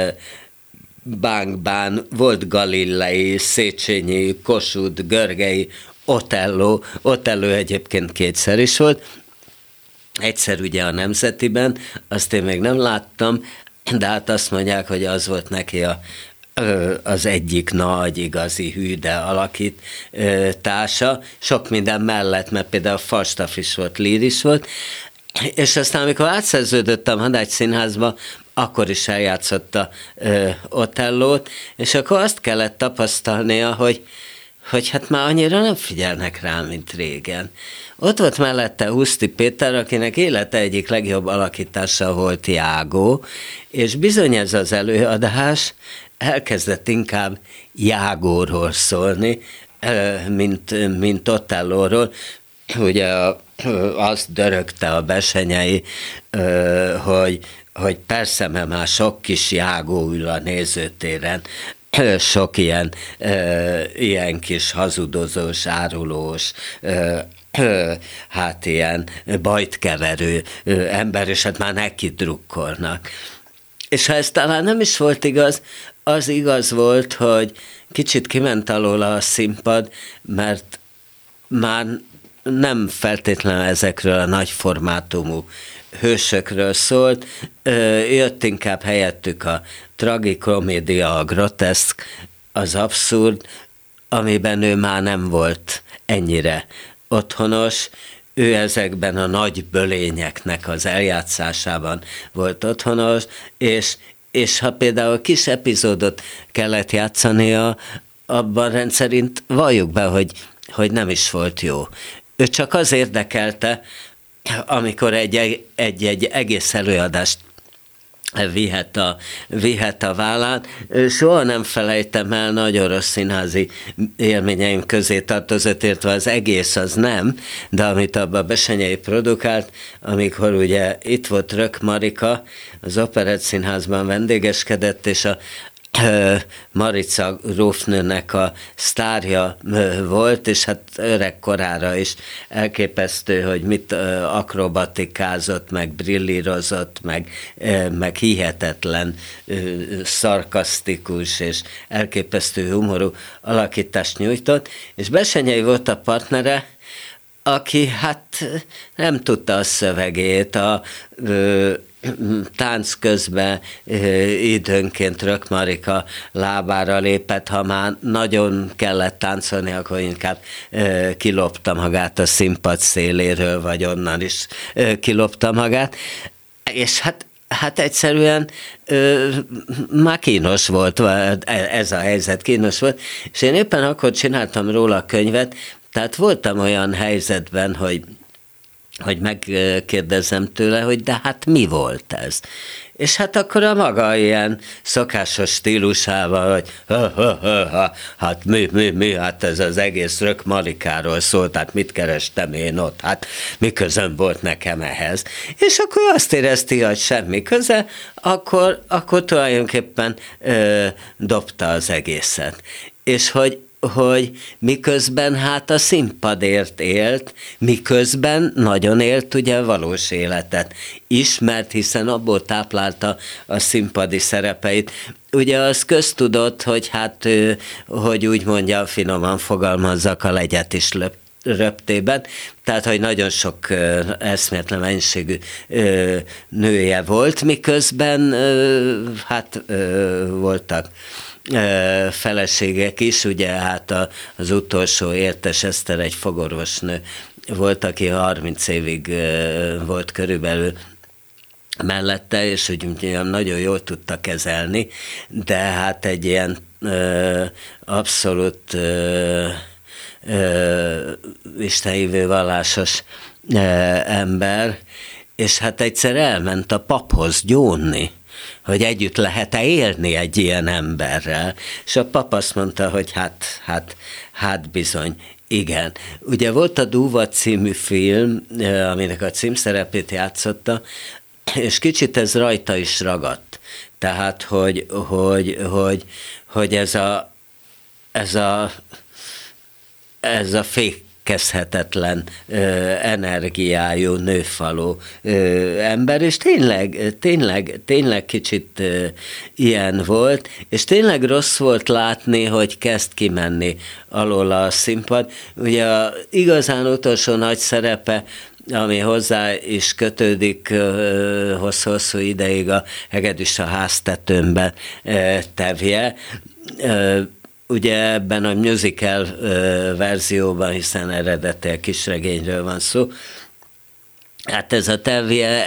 Bánkbán, volt Galilei, Széchenyi, Kossuth, Görgei, Otello egyébként 2-szer is volt. Egyszer ugye a Nemzetiben, azt én még nem láttam, de hát azt mondják, hogy az volt neki az egyik nagy, igazi hűde alakítása, sok minden mellett, mert például Falstaff is volt, Lear is volt, és aztán, amikor átszerződött a Hadács Színházba, akkor is eljátszotta Otellót, és akkor azt kellett tapasztalnia, hogy hát már annyira nem figyelnek rá, mint régen. Ott volt mellette Huszti Péter, akinek élete egyik legjobb alakítása volt Jágó, és bizony ez az előadás elkezdett inkább Jágóról szólni, mint Otellóról. Ugye azt dörögte a Bessenyei, hogy persze, mert már sok kis Jágó ül a nézőtéren, sok ilyen kis hazudozós, árulós, hát ilyen bajtkeverő ember, és hát már neki drukkolnak. És ha ez talán nem is volt igaz, az igaz volt, hogy kicsit kiment alóla a színpad, mert már nem feltétlenül ezekről a nagy formátumú hősökről szólt, jött inkább helyettük a tragikomédia, a groteszk, az abszurd, amiben ő már nem volt ennyire otthonos, ő ezekben a nagy bölényeknek az eljátszásában volt otthonos, és ha például kis epizódot kellett játszania, abban rendszerint valljuk be, hogy nem is volt jó. ő csak az érdekelte, amikor egy egész előadást vihet a vállán. Soha nem felejtem el, nagyon rossz színházi élményeim közé tartozott, értve az egész az nem, de amit abban Bessenyei produkált, amikor ugye itt volt Rök Marika, az Operett Színházban vendégeskedett, és a Marica grófnőnek a sztárja volt, és hát öreg korára is elképesztő, hogy mit akrobatikázott, meg brillírozott, meg hihetetlen szarkasztikus és elképesztő humorú alakítást nyújtott, és Bessenyei volt a partnere, aki hát nem tudta a szövegét, tánc közben időnként Rök Marika lábára lépett, ha már nagyon kellett táncolni, akkor inkább kilopta magát a színpad széléről, vagy onnan is kilopta magát, és hát egyszerűen már kínos volt, ez a helyzet kínos volt, és én éppen akkor csináltam róla könyvet, tehát voltam olyan helyzetben, hogy megkérdezzem tőle, hogy de hát mi volt ez? És hát akkor a maga ilyen szokásos stílusával, hogy hát mi, hát ez az egész Rök Marikáról szólt, hát mit kerestem én ott, hát mi közöm volt nekem ehhez. És akkor azt érezti, hogy semmi köze, akkor tulajdonképpen dobta az egészet. És hogy miközben hát a színpadért élt, miközben nagyon élt ugye valós életet is, mert hiszen abból táplálta a színpadi szerepeit. Ugye az köztudott, hogy hát, hogy úgy mondja, finoman fogalmazzak, a legyet is röptében, tehát, hogy nagyon sok eszméletlen mennyiségű nője volt, miközben hát voltak feleségek is, ugye hát az utolsó Értes Eszter egy fogorvosnő volt, aki 30 évig volt körülbelül mellette, és úgy nagyon jól tudta kezelni, de hát egy ilyen abszolút istenhívő vallásos ember, és hát egyszer elment a paphoz gyónni, hogy együtt lehet-e élni egy ilyen emberrel. És a pap azt mondta, hogy hát bizony, igen. Ugye volt a Dúva című film, aminek a címszerepét játszotta, és kicsit ez rajta is ragadt. Tehát, hogy ez a fékezhetetlen energiájú, nőfalú ember, és tényleg kicsit ilyen volt, és tényleg rossz volt látni, hogy kezd kimenni alól a színpad. Ugye a igazán utolsó nagy szerepe, ami hozzá is kötődik hosszú ideig, a Hegedűs a háztetőmben tevje. Ugye ebben a musical verzióban, hiszen eredetileg kisregényről van szó, hát ez a tevje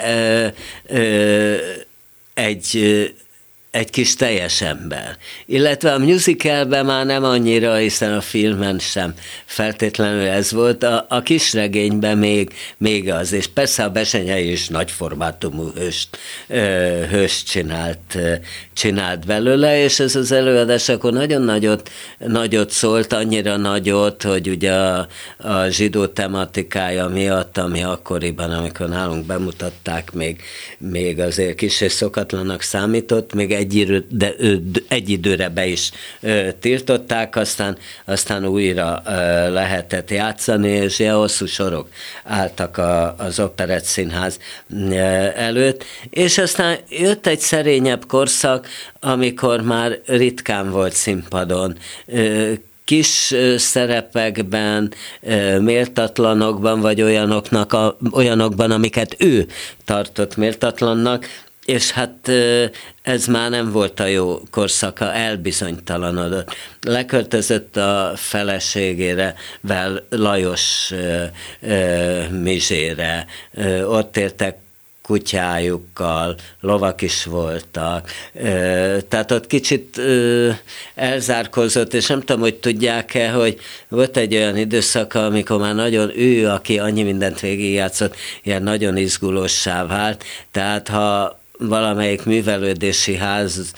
egy kis teljes ember. Illetve a musicalben már nem annyira, hiszen a filmen sem feltétlenül ez volt, a kisregényben még az, és persze a Bessenyei is nagyformátumú hőst csinált belőle, és ez az előadás akkor nagyon nagyot szólt, annyira nagyot, hogy ugye a zsidó tematikája miatt, ami akkoriban, amikor nálunk bemutatták, még azért kis és szokatlanak számított, még egy időre be is tiltották, aztán újra lehetett játszani, és ilyen hosszú sorok álltak az Operett Színház előtt, és aztán jött egy szerényebb korszak, amikor már ritkán volt színpadon, kis szerepekben, méltatlanokban, vagy olyanokban, amiket ő tartott méltatlannak, és hát ez már nem volt a jó korszaka, elbizonytalanodott. Leköltözött a feleségére, Lajos Mizsére, ott értek kutyájukkal, lovak is voltak, tehát ott kicsit elzárkózott, és nem tudom, hogy tudják-e, hogy volt egy olyan időszaka, amikor már nagyon ő, aki annyi mindent végigjátszott, ilyen nagyon izgulóssá vált, tehát ha valamelyik művelődési ház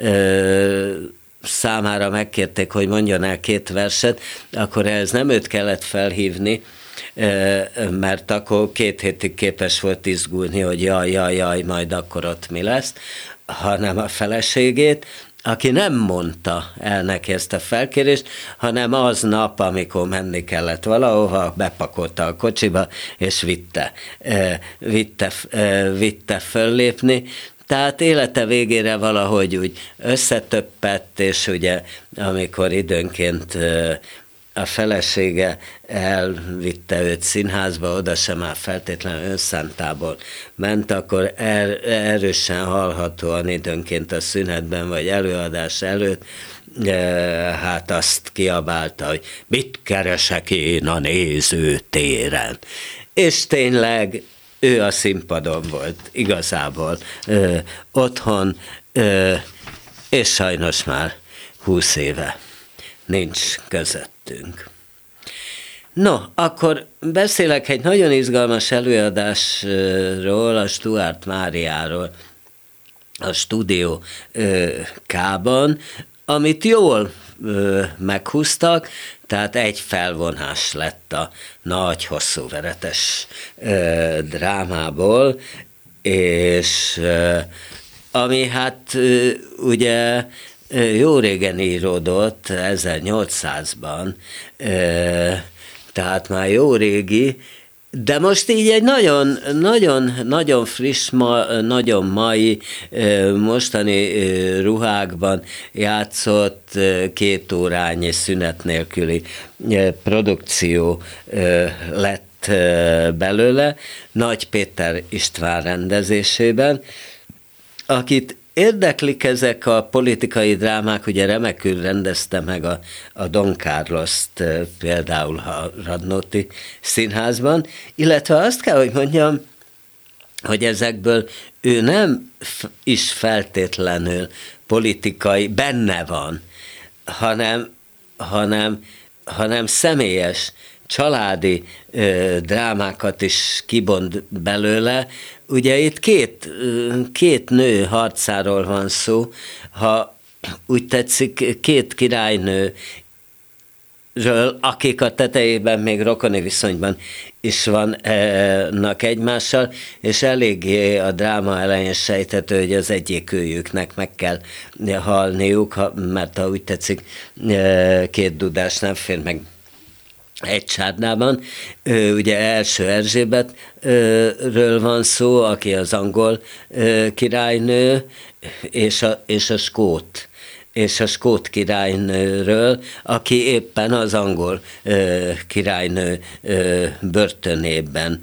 számára megkérték, hogy mondjon el 2 verset, akkor ez nem őt kellett felhívni, mert akkor 2 hétig képes volt izgulni, hogy jaj, majd akkor ott mi lesz, hanem a feleségét, aki nem mondta el neki ezt a felkérést, hanem aznap, amikor menni kellett valahova, bepakolta a kocsiba, és vitte föllépni. Tehát élete végére valahogy úgy összetöppett, és ugye amikor időnként a felesége elvitte őt színházba, oda sem már feltétlenül önszántából ment, akkor erősen hallhatóan időnként a szünetben, vagy előadás előtt, hát azt kiabálta, hogy mit keresek én a nézőtéren. És tényleg ő a színpadon volt, igazából otthon, és sajnos már 20 éve nincs közöttünk. No, akkor beszélek egy nagyon izgalmas előadásról, a Stuart Máriáról, a Stúdió K-ban, amit jól meghúztak, tehát egy felvonás lett a nagy, hosszú, veretes drámából, és ami hát ugye jó régen íródott, 1800-ban, tehát már jó régi, de most így egy nagyon friss, nagyon mai, mostani ruhákban játszott 2 órányi szünet nélküli produkció lett belőle, Nagy Péter István rendezésében, akit érdeklik ezek a politikai drámák, ugye remekül rendezte meg a Don Carlost például a Radnóti Színházban, illetve azt kell, hogy mondjam, hogy ezekből ő nem is feltétlenül politikai, benne van, hanem személyes, családi drámákat is kibont belőle. Ugye itt két nő harcáról van szó, ha úgy tetszik, 2 királynőről, akik a tetejében még rokoni viszonyban is vannak egymással, és eléggé a dráma elején sejthető, hogy az egyikőjüknek meg kell halniuk, mert ha úgy tetszik, 2 dudás nem fér meg egy csárnában. Ugye első Erzsébetről van szó, aki az angol királynő, és a skót királynőről, aki éppen az angol királynő börtönében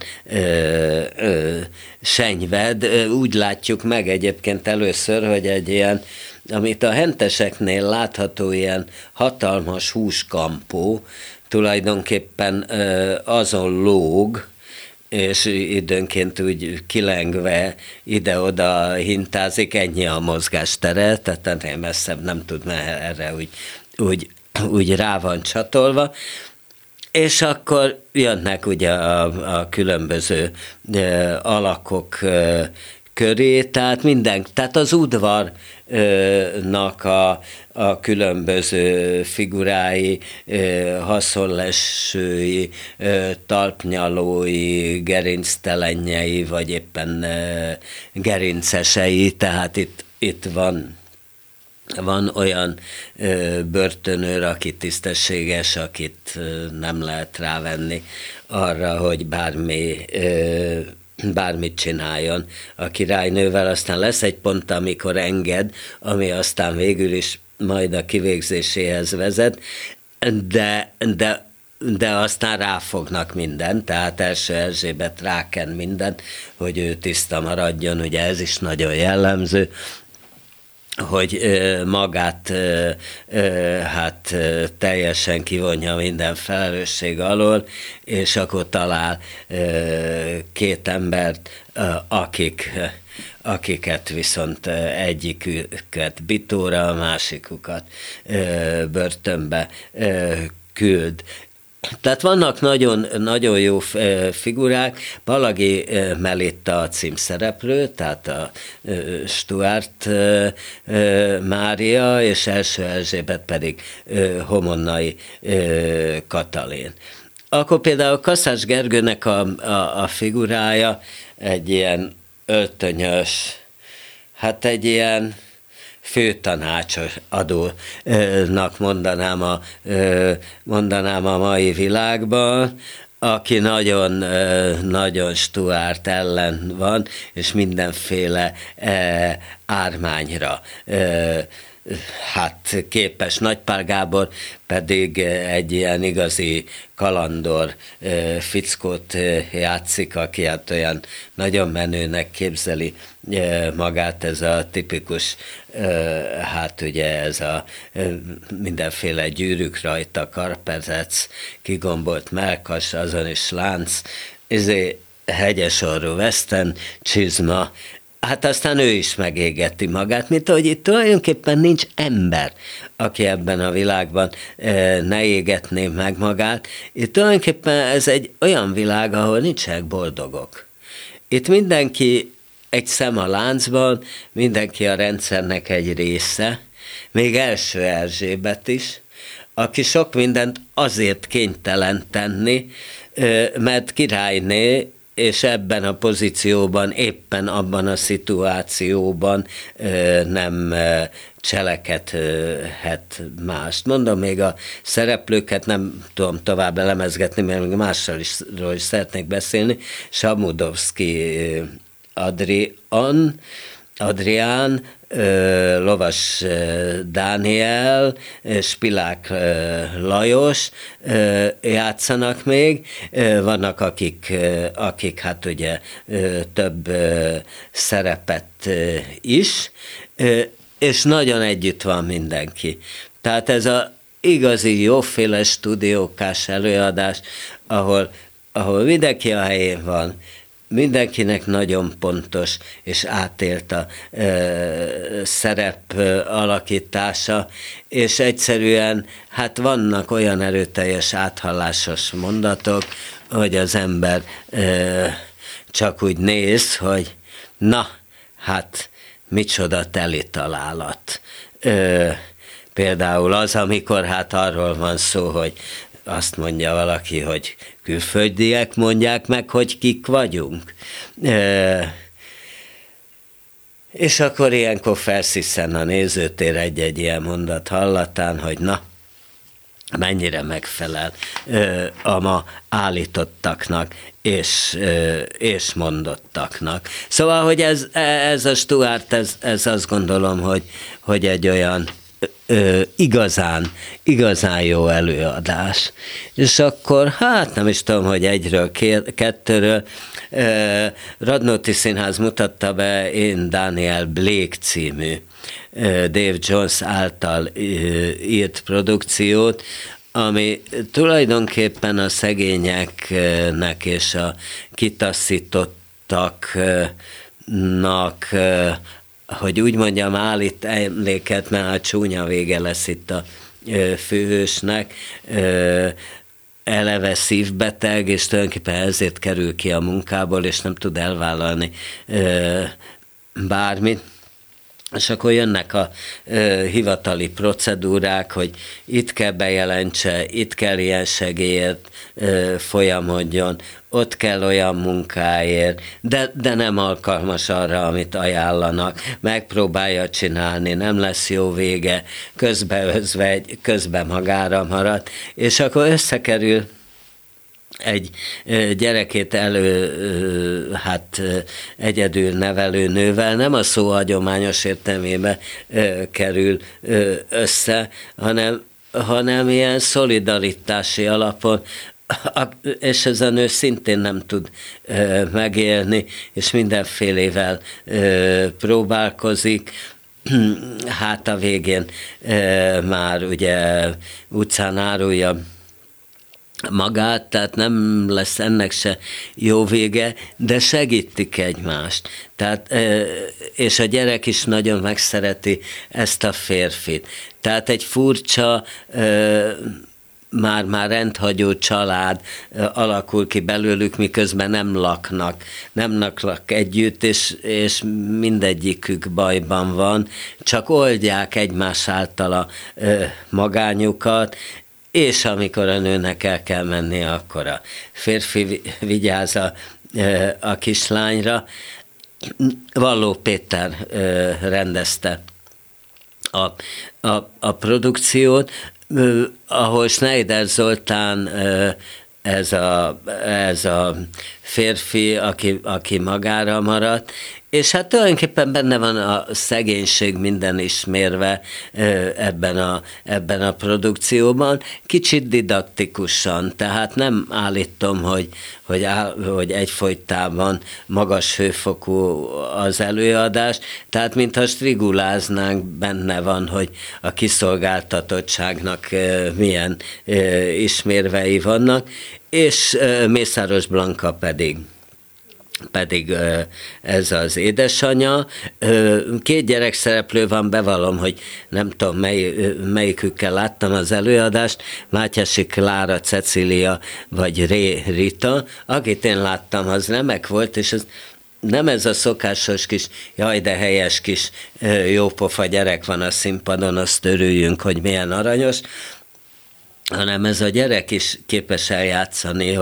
senyved. Úgy látjuk meg egyébként először, hogy egy ilyen, amit a henteseknél látható ilyen hatalmas húskampó, tulajdonképpen azon lóg, és időnként úgy kilengve ide-oda hintázik, ennyi a mozgástere, tehát ennél messzebb nem tud, mert erre úgy rá van csatolva, és akkor jönnek ugye a különböző alakok köré, tehát az udvarnak a különböző figurái, haszonlesői, talpnyalói, gerinctelenjei, vagy éppen gerincesei, tehát itt van olyan börtönőr, aki tisztességes, akit nem lehet rávenni arra, hogy bármit csináljon a királynővel, aztán lesz egy pont, amikor enged, ami aztán végül is majd a kivégzéséhez vezet, de aztán ráfognak mindent, tehát első Erzsébet ráken mindent, hogy ő tiszta maradjon, ugye ez is nagyon jellemző, magát hát teljesen kivonja minden felelősség alól, és akkor talál két embert, akiket viszont egyiküket bitóra, a másikukat börtönbe küld. Tehát vannak nagyon, nagyon jó figurák. Palagi Melitta a címszereplő, tehát a Stuart Mária, és első Erzsébet pedig Homonnai Katalin. Akkor például Kaszás Gergőnek a figurája egy ilyen öltönyös, hát egy ilyen főtanácsos adónak mondanám a mai világban, aki nagyon, nagyon Stuart ellen van, és mindenféle ármányra hát képes. Nagypár Gábor pedig egy ilyen igazi kalandor fickót játszik, aki hát olyan nagyon menőnek képzeli magát, ez a tipikus, hát ugye ez a mindenféle gyűrűk rajta, karpezec, kigombolt mellkas, azon is lánc, hegyes orrú veszten, csizma. Hát aztán ő is megégeti magát, mint ahogy itt tulajdonképpen nincs ember, aki ebben a világban ne égetné meg magát. Itt tulajdonképpen ez egy olyan világ, ahol nincsenek boldogok. Itt mindenki egy szem a láncban, mindenki a rendszernek egy része, még első Erzsébet is, aki sok mindent azért kénytelen tenni, mert királyné, és ebben a pozícióban, éppen abban a szituációban nem cselekedhet mást. Mondom, még a szereplőket nem tudom tovább elemezgetni, mert még másról is szeretnék beszélni. Samudovszky Adrián, Lovas Dániel, Spilák Lajos játszanak még, vannak akik hát ugye több szerepet is, és nagyon együtt van mindenki. Tehát ez az igazi jóféle stúdiókás előadás, ahol mindenki a helyén van, mindenkinek nagyon pontos és átélt a szerep alakítása, és egyszerűen hát vannak olyan erőteljes áthallásos mondatok, hogy az ember csak úgy néz, hogy na, hát micsoda teli találat. Például az, amikor hát arról van szó, hogy azt mondja valaki, hogy külföldiek mondják meg, hogy kik vagyunk. És akkor ilyenkor felsziszen a nézőtér egy-egy ilyen mondat hallatán, hogy na, mennyire megfelel a ma állítottaknak és mondottaknak. Szóval, hogy ez a Stuart, ez azt gondolom, hogy egy olyan igazán jó előadás. És akkor, hát nem is tudom, hogy egyről, kettőről, Radnóti Színház mutatta be Én Daniel Blake című Dave Jones által írt produkciót, ami tulajdonképpen a szegényeknek és a kitaszítottaknak, hogy úgy mondjam, állít emléket, mert a csúnya vége lesz itt a főhősnek, eleve szívbeteg, és tulajdonképpen ezért kerül ki a munkából, és nem tud elvállalni bármit. És akkor jönnek a hivatali procedúrák, hogy itt kell bejelentse, itt kell ilyen segélyért folyamodjon, ott kell olyan munkáért, de nem alkalmas arra, amit ajánlanak, megpróbálja csinálni, nem lesz jó vége, közben magára marad, és akkor összekerül egy gyerekét egyedül nevelő nővel, nem a szó hagyományos értelmében kerül össze, hanem ilyen szolidaritási alapon, és ez a nő szintén nem tud megélni, és mindenfélével próbálkozik, hát a végén már ugye utcán árulja magát, tehát nem lesz ennek se jó vége, de segítik egymást. Tehát, és a gyerek is nagyon megszereti ezt a férfit. Tehát egy furcsa, már rendhagyó család alakul ki belőlük, miközben nem laknak együtt, és mindegyikük bajban van, csak oldják egymás által a magányukat, és amikor a nőnek el kell mennie, akkor a férfi vigyáz a kislányra. Valló Péter rendezte a produkciót, ahol Schneider Zoltán ez a férfi, aki magára maradt, és hát tulajdonképpen benne van a szegénység minden ismérve ebben a produkcióban, kicsit didaktikusan, tehát nem állítom, hogy egyfolytában magas hőfokú az előadás, tehát mintha striguláznánk, benne van, hogy a kiszolgáltatottságnak milyen ismérvei vannak, és Mészáros Blanka pedig ez az édesanyja. Két gyerekszereplő van, bevallom, hogy nem tudom, melyikükkel láttam az előadást, Mátyási Klára, Cecília vagy Ré Rita. Akit én láttam, az remek volt, és ez nem ez a szokásos kis, jaj, de helyes kis jópofa gyerek van a színpadon, azt örüljünk, hogy milyen aranyos, hanem ez a gyerek is képes eljátszani,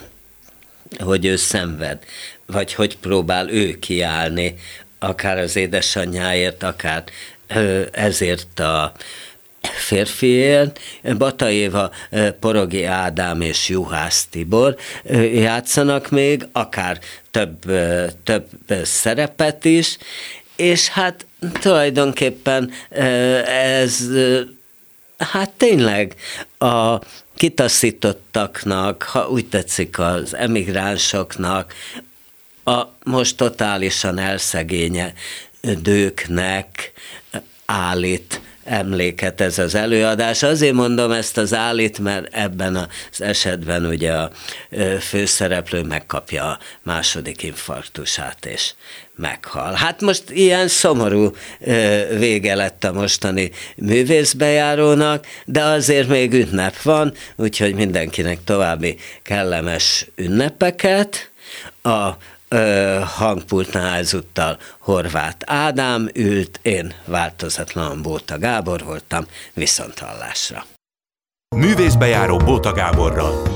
hogy ő szenved, vagy hogy próbál ő kiállni, akár az édesanyjáért, akár ezért a férfiért. Bata Éva, Porogi Ádám és Juhász Tibor játszanak még, akár több szerepet is, és hát tulajdonképpen ez hát tényleg a kitaszítottaknak, ha úgy tetszik, az emigránsoknak, a most totálisan elszegényedőknek állít emléket ez az előadás. Azért mondom ezt az állít, mert ebben az esetben ugye a főszereplő megkapja a második infarktusát, és meghal. Hát most ilyen szomorú vége lett a mostani művészbejárónak, de azért még ünnep van, úgyhogy mindenkinek további kellemes ünnepeket. A hangpultnál ezúttal Horváth Ádám ült, én változatlanul Bóta Gábor voltam, viszonthallásra. Művészbejáró Bóta Gáborral.